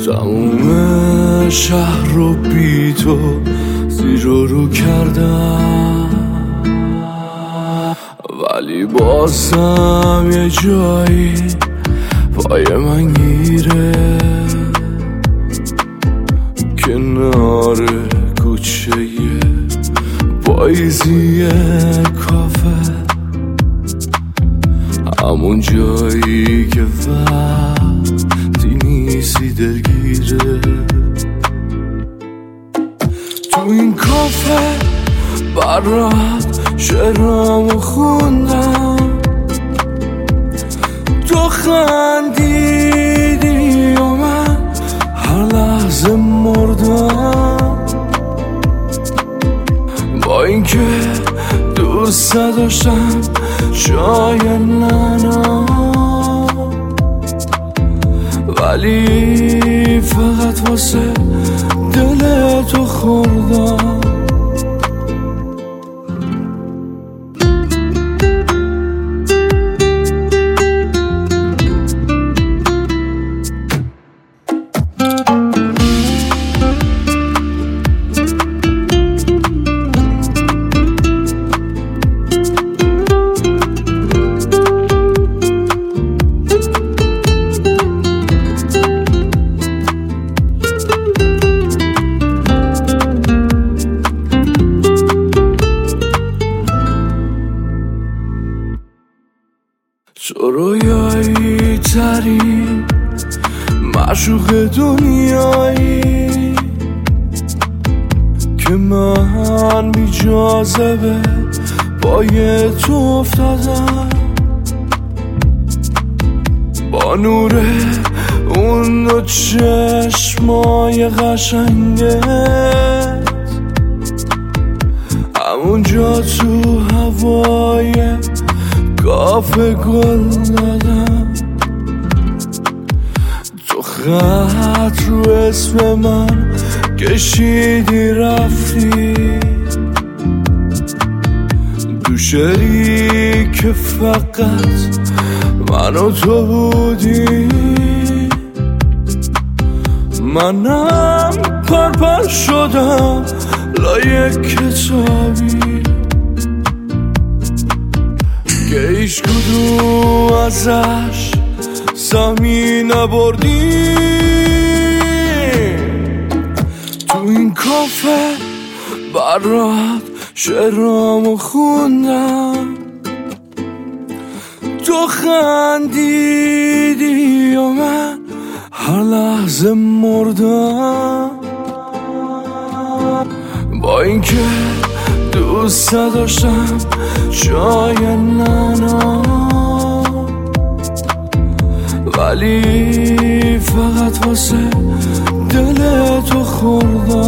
تموم شهر رو بی تو زیر و رو کردم، ولی بازم یه جایی پای من گیره، کنار کوچه پاییزی کافه، همون جایی که وقتی نیستی دلگیره. تو این کافه برات شعرامو خوندم، تو خندیدی و من هر لحظه مردم، با اینکه دوست داشتم چای نعنا، ولی فقط واسه دل تو خوردم. تو رویایی ترین معشوق دنیایی که من بی جاذبه پای تو افتادم، با نور اون دو چشمای قشنگت همونجا تو هوای کافه گل دادم، تو خط رو اسم من کشیدی رفتی، تو شعری که فقط من و تو بودی، منم پرپر شدم لای کتابی که هیچ کدوم ازش سهمی نبردی. تو این کافه برات شعرامو خوندم، تو خندیدی و من هر لحظه مردم، با اینکه دوست داشتم چای نعنا، ولی فقط واسه دل تو خوردم.